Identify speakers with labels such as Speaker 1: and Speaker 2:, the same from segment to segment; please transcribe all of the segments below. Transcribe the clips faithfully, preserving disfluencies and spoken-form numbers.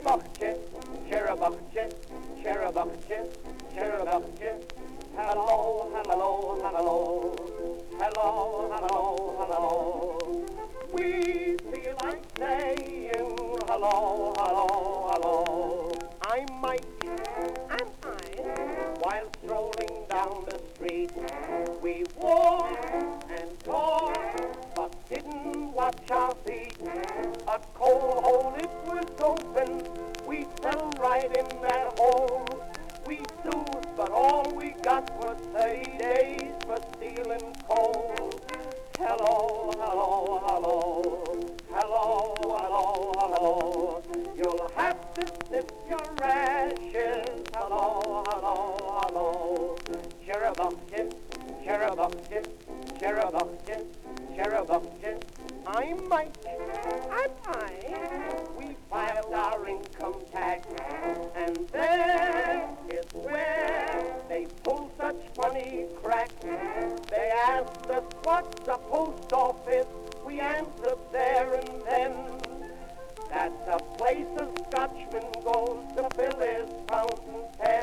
Speaker 1: Cherubachche, cherubachche, cherubachche, cherubachche. Hello, hello, hello. Hello, hello, hello. We feel like saying hello, hello, hello. I'm Mike.
Speaker 2: I'm I.
Speaker 1: While strolling down the street, we walked and talked, but didn't watch our feet. A coal hole, it was open. We fell right in that hole. We sued, but all we got was thirty days for stealing coal. Hello, hello, hello. Hello, hello, hello. You'll have to sniff your rashes. Hello, hello, hello. Cherubachche, cherubachche, cherubachche, cherubachche. I'm Mike.
Speaker 2: I'm I.
Speaker 1: We filed our income tax, and there is where they pull such funny crack. They asked us what's a post office. We answered there and then. That's a place a Scotchman goes to fill his fountain pen.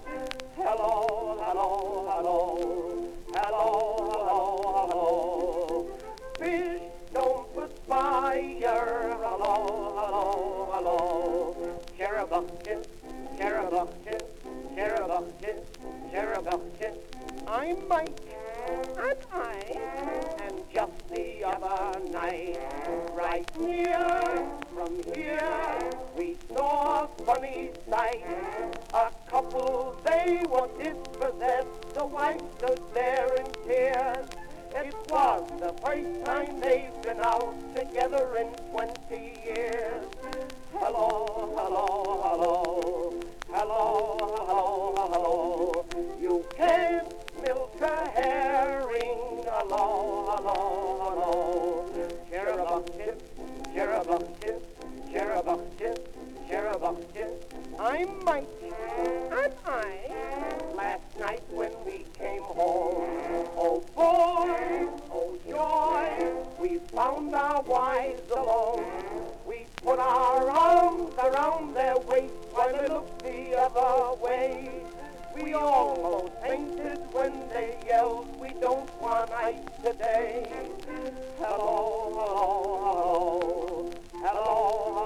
Speaker 1: Hello, hello, hello. Hello, hello, hello. Fish don't perspire. Hello, hello, hello. Cherubachche, cherubachche, cherubachche, cherubachche. I'm Mike.
Speaker 2: I'm I.
Speaker 1: And just the other night, right near from here, we saw a funny sight. A couple, they were dispossessed. The wife stood there in tears. It was the first time they've been out together in twenty years. Hello, hello, hello. Hello, hello, hello. You can't milk a herring. Hello, hello, hello. Cherubachche, cherubachche, cherubachche, cherubachche. I'm Mike.
Speaker 2: I'm I.
Speaker 1: Last night when we came home, oh boy, oh joy, we found our wives alone. We put our arms around their waists while they looked the other way. We almost fainted when they yelled, we don't want ice today. Hello, hello, hello. Hello,